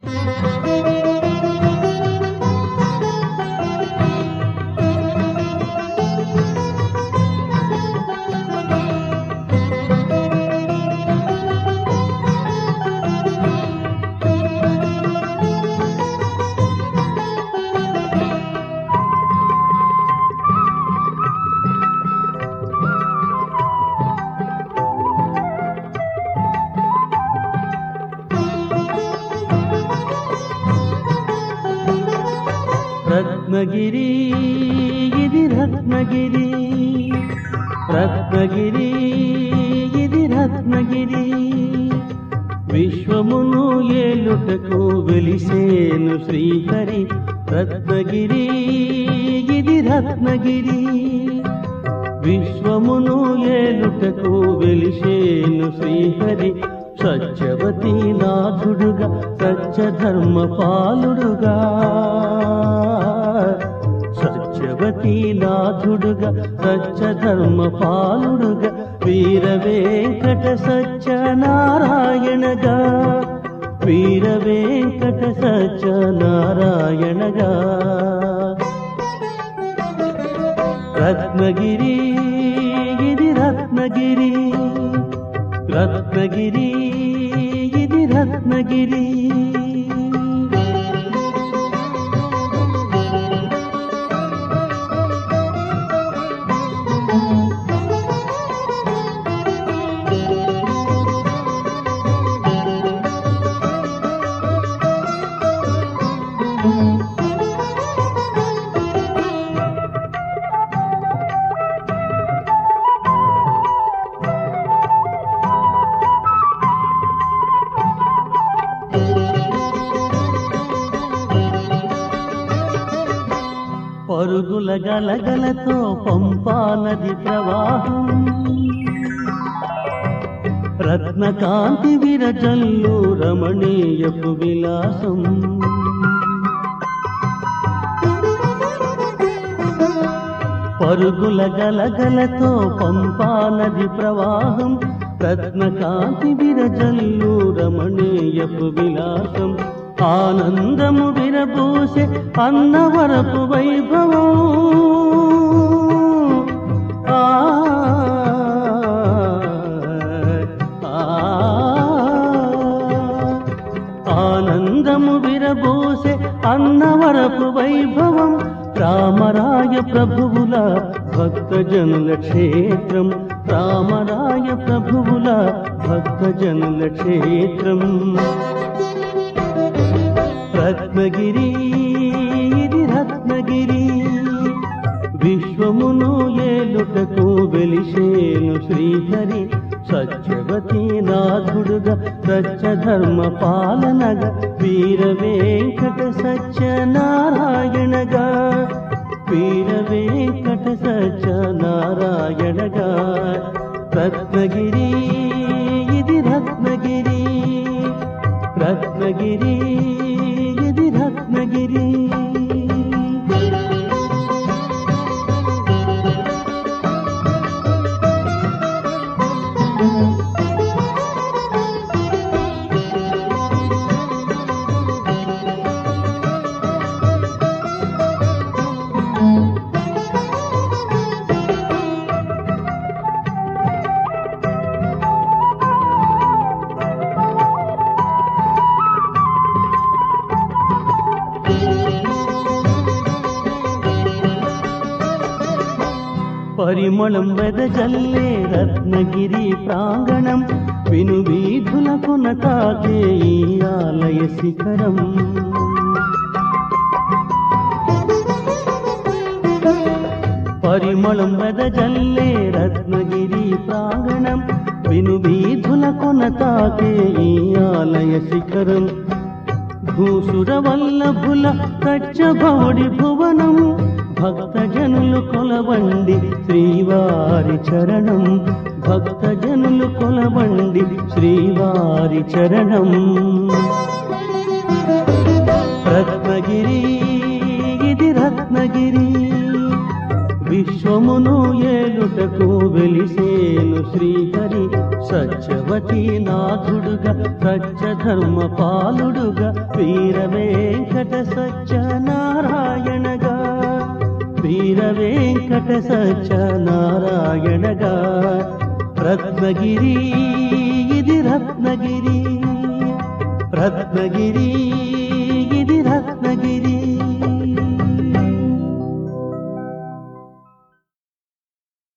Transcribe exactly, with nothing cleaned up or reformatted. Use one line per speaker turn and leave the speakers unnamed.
రత్నగిరి ఇది రత్నగిరి, రత్నగిరి ఇది రత్నగిరి, విశ్వమును ఏలుటకు వెలిసేను శ్రీహరి. రత్నగిరి ఇది రత్నగిరి, విశ్వమును ఏలుటకు వెలిసేను శ్రీహరి. సత్యవతి నాథుడుగా సత్యధర్మ పాలుడుగా, సత్యవతి నాథుడుగా సత్యధర్మ పాలుడుగా, వీర వెంకట సత్యనారాయణగా, వీర వెంకట సత్యనారాయణగా. రత్నగిరి ఇది రత్నగిరి, రత్నగిరి ఇది రత్నగిరి. పరుగుల గలగలతో పంపా నది ప్రవాహం, రత్నకాంతి విరజల్లు రమణీయపు విలాసం. పరుగుల గలగలతో పంపా నది ప్రవాహం, రత్నకాంతి విరజల్లు రమణీయపు విలాసం. ఆనందము విరబూసే అన్నవరపు వైభవం, ఆ ఆనందము విరబూసే అన్నవరపు వైభవం. రామరాయ ప్రభువుల భక్తజనుల క్షేత్రం, రామరాయ ప్రభువుల భక్తజనుల క్షేత్రం. రత్నగిరి ఇది రత్నగిరి, విశ్వమును ఏలుటకు వెలిసేను శ్రీహరి. సత్యవతి నాథుడుగా సత్యధర్మ పాలనగా, వీర వెంకట సత్యనారాయణగా, వీర వెంకట సత్యనారాయణగా. రత్నగిరి ఇది రత్నగిరి, రత్నగిరి ఇది రత్నగిరి. పరిమళం వెదజల్లే రత్నగిరి ప్రాంగణం, విను వీధులకున తాకే ఈ ఆలయ శిఖరం. పరిమళం వెదజల్లే రత్నగిరి ప్రాంగణం, విను వీధులకున తాకే ఈ ఆలయ శిఖరం. భూసుర వల్లభుల సత్యభౌడి భువనం, భక్తజనులు కొలవండి శ్రీవారి చరణం, భక్తజనులు కొలవండి శ్రీవారి చరణం. రత్నగిరి ఇది రత్నగిరి, విశ్వమును ఏలుటకు వెలిసేను శ్రీహరి. సత్యవతి నాథుడుగా సత్యధర్మ పాలుడుగా వీర వెంకట సత్యనారాయణగా వీర వెంకట సత్యనారాయణగా రత్నగిరి ఇది రత్నగిరి రత్నగిరి